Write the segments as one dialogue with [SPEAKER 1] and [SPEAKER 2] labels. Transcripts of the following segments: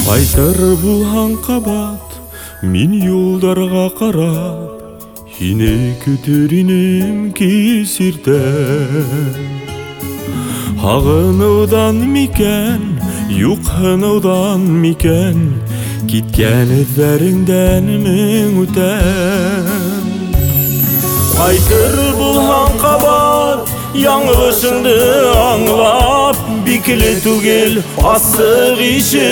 [SPEAKER 1] Кайтар булган кабат, мин юлдарга карап, Ине көтөрүнүм кесирде. Агынудан микен, юкынудан микен, Киткен эзлериңден миң үтен. Кайтар булган кабат, яңылышыңды аңлап, Бикиле түгел асык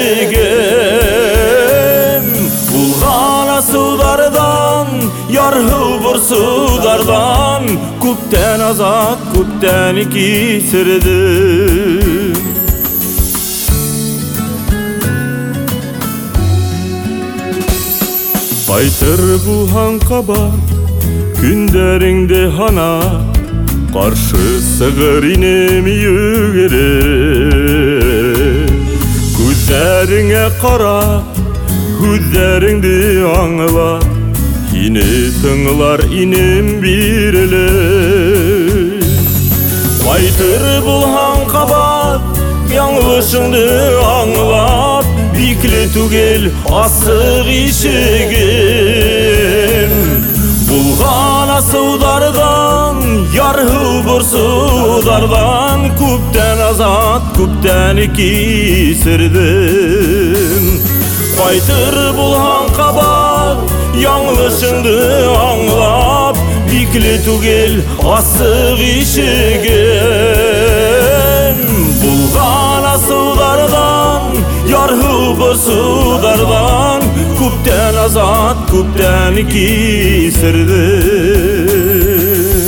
[SPEAKER 1] ишигим. Булган асудардан, ярһыл бурсудардан, Күптен азат, күптен кисирдим. Кайтар булган кабат, күндеріңде хана, Каршы сығыр инем югерем. Күзлеріңе қарап, күзлеріңді аңлап, Ине тыңлар инем биреле. Кайтар булган кабат, яңлышыңды аңлап, Бикиле түгел асык ишигим. Булган асудардан, ярһыл бурсудардан, Күптен азат, күптен кисирдим. Кайтар булган кабат, яңлышыңды аңлап, Бикиле түгел асык ишигим. Булган асудардан, ярһыл бурсудардан, Күптен азат, күптен кисирдим.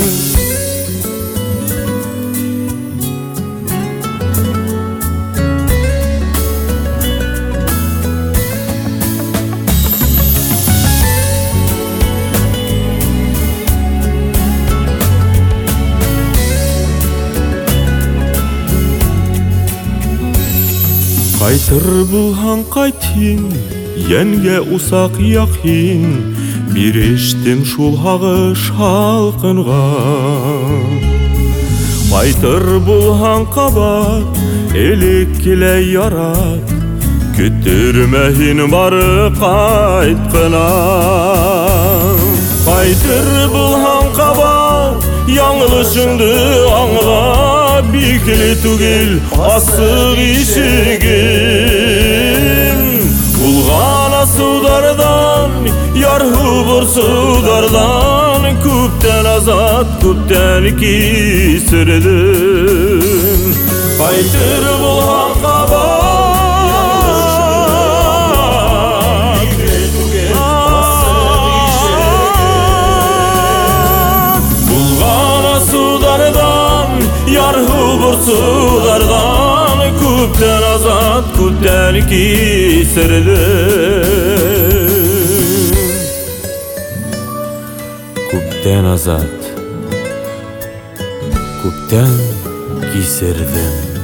[SPEAKER 1] Кайтар булган кайтин, Янге усак якин, Бирештим шул агыш халкынган. Кайтар булган кабат, элек киле ярат, Көтөрмәһин бары кайткына. Кайтар булган кабат, яңлышыңды аңлап, Бикиле түгел асык ишигим. Булган асудардан, ярһыл бурсудардан, Күптен азат, күптен кисирдим. Кайтар булган кабат, Бикиле түгел асык ишигим. Булган асудардан, ярһыл бурсудардан, Күптен азат, күптен кисирдим. Күптен азат, күптен кисирдим.